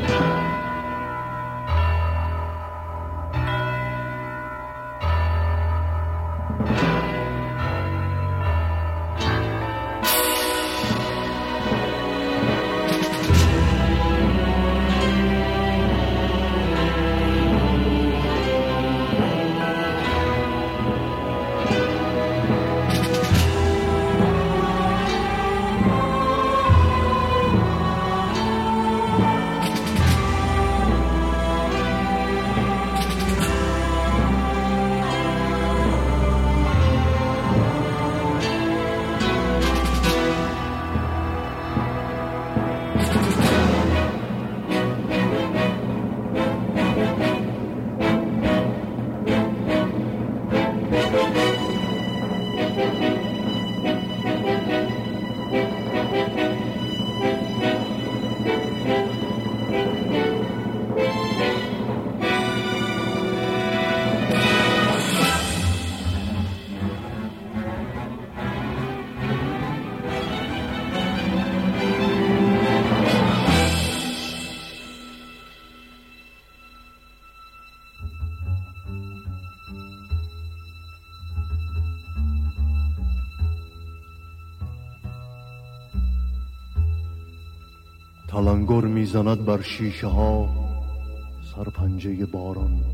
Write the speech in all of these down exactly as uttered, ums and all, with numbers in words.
تلنگر میزند بر شیشه ها سرپنجه باران،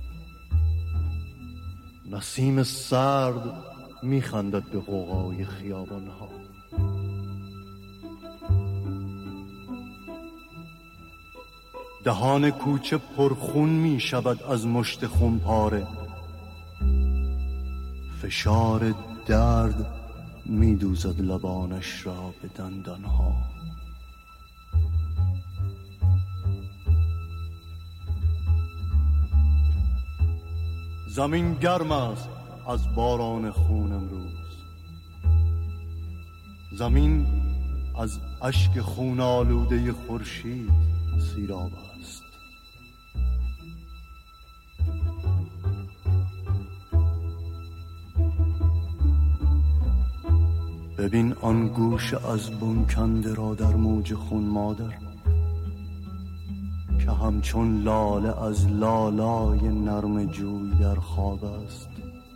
نسیم سرد میخندد به غوغای خیابان ها. دهان کوچه پرخون میشود از مشت خونپاره، فشار درد میدوزد لبانش را به دندان ها. زمین گرم است از باران خون امروز، زمین از اشک خون آلوده خورشید سیراب است. ببین آن گوش از بن کنده را در موج خون مادر، که همچون لاله از لالای نرم جوی در خواب است.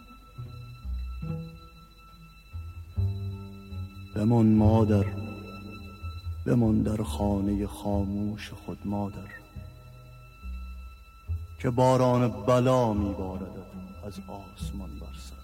بمان مادر، بمان در خانه خاموش خود مادر، که باران بلا میباردد از آسمان بر سر.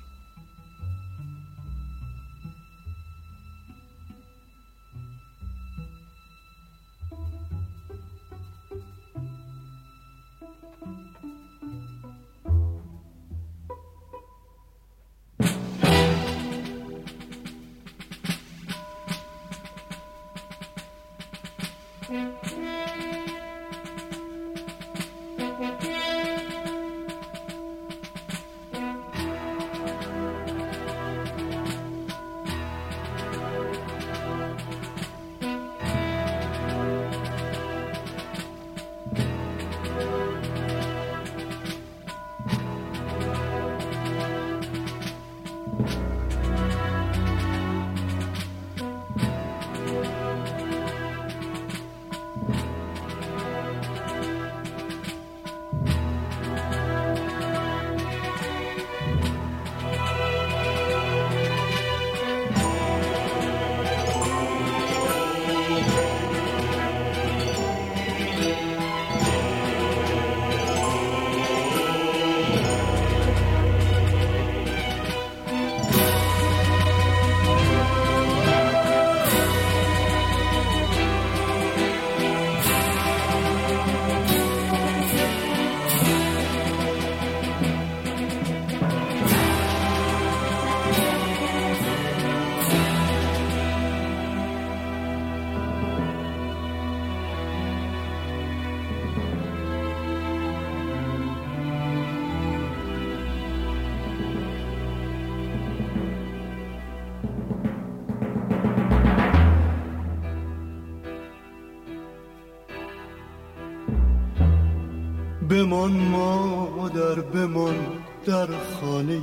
بمان مادر، بمان در خانه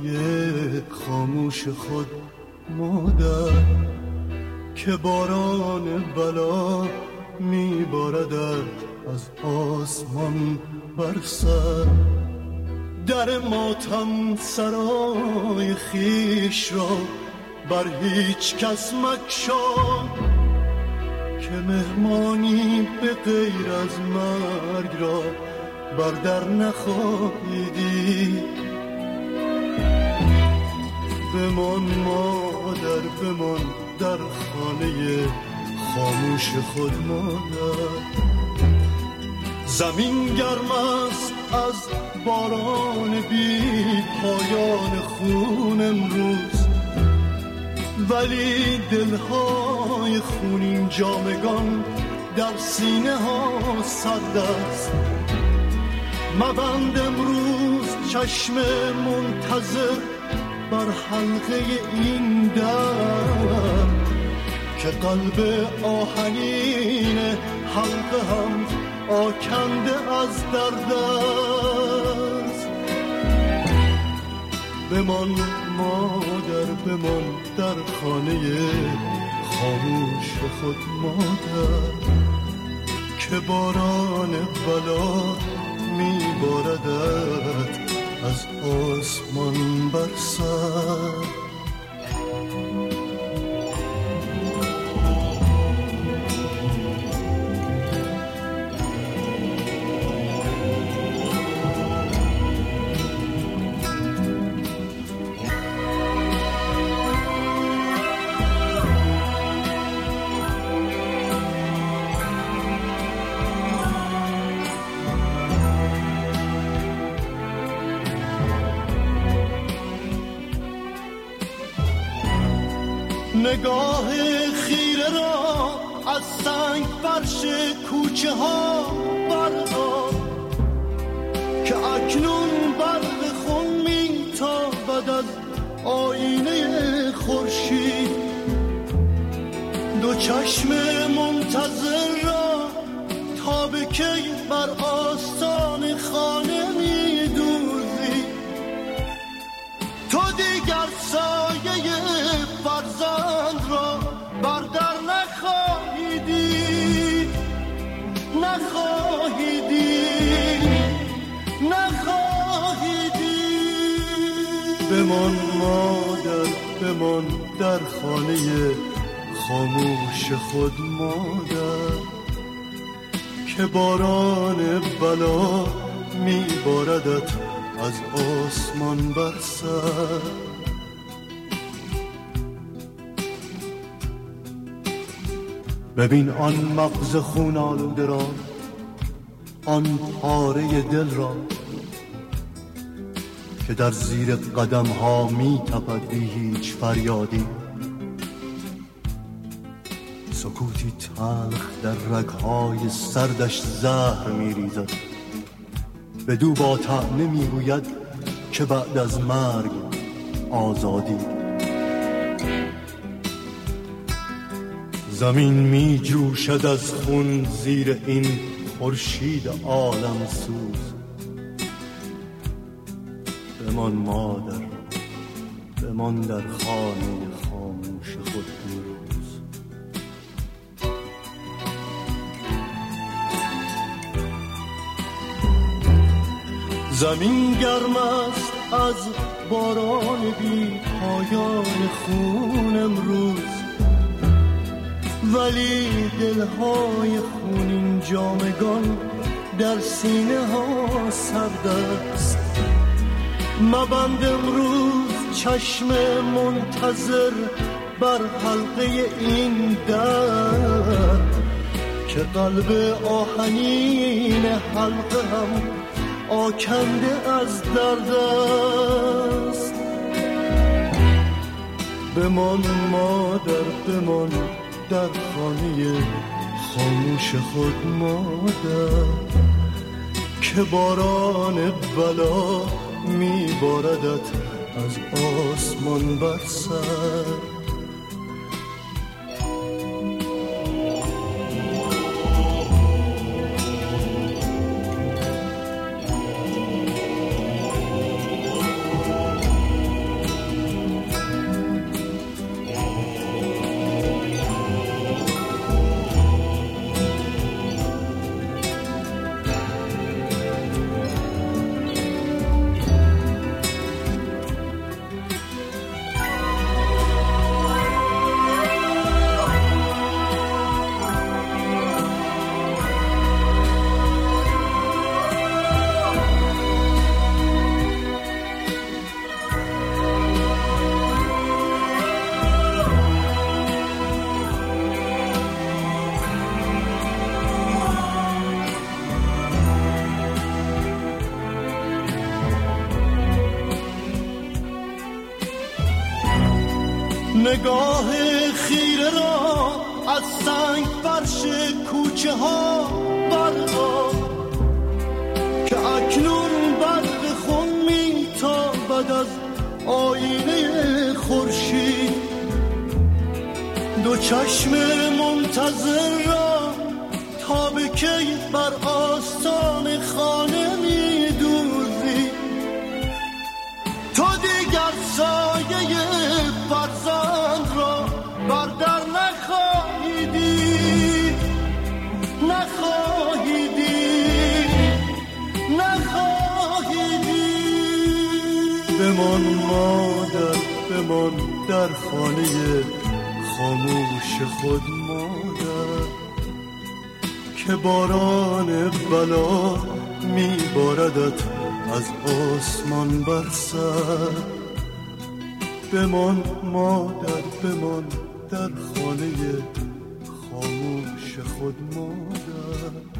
خاموش خود مادر، که باران بلا میباردد از آسمان بر سر. در ماتم سرای خیش را بر هیچ کس مگشا، که مهمانی به غیر از مرگ را بر در نخواهی دید. بمان مادر بمان در خانه خاموش خود مادر. زمین گرم است از باران بی پایان خون امروز، ولی دلهای خونین جامگان در سینه ها سرد است. مبند امروز چشم منتظر بر حلقه این در، که قلب آهنین حلقه هم آکنده از درد است. بمان مادر بمان در خانه خاموش خود مادر، که باران بلا می باردد از آسمان بر سر. نگاه خیره را از سنگ فرش کوچه ها بردار، که اکنون برق خون می تابد از آینه خورشید. دو چشم منتظر را تا به کی بر آستان خانه می دوزی. تو دیگر سایه فرزند را بر در نخواهی دید، نخواهی دید، نخواهی دید. بمان مادر بمان در خانه خاموش خود مادر، که باران بلا می باردت از آسمان بر سر. ببین آن مغز خون آلوده را، آن پاره دل را، که در زیر قدم ها می تپد بی هیچ فریادی. سکوتی تلخ در رگهای سردش زهر می ریزد، بدو با طعنه می گوید که بعد از مرگ آزادی. زمین می جوشد از خون زیر این خورشید عالم سوز. بمان مادر بمان در خانه خاموش خود امروز. زمین گرم است از باران بی پایان خون امروز، ولی دلهای خونین جامگان در سینه ها سرد است. مبند امروز چشم منتظر بر حلقه این در، که قلب آهنین حلقه هم آکنده از درد است. بمان مادر بمان در خانه خاموش خود مادر، که باران بلا می باردت از آسمان بر سر. نگاه خیره را از سنگ فرش کوچه ها بردار که اکنون برق خون میتابد از آینه خورشید. دو چشم منتظر را تا به کی بر آستان خانه میدوزی؟ تو دیگر سایه فرزند را بر در نخواهی دید، نخواهی دید، نخواهی دید. بمان مادر، بمان در خانه خاموش خود مادر، که باران بلا میباردت از آسمان بر سر. بمان مادر، بمان در خانه خاموش خود مادر.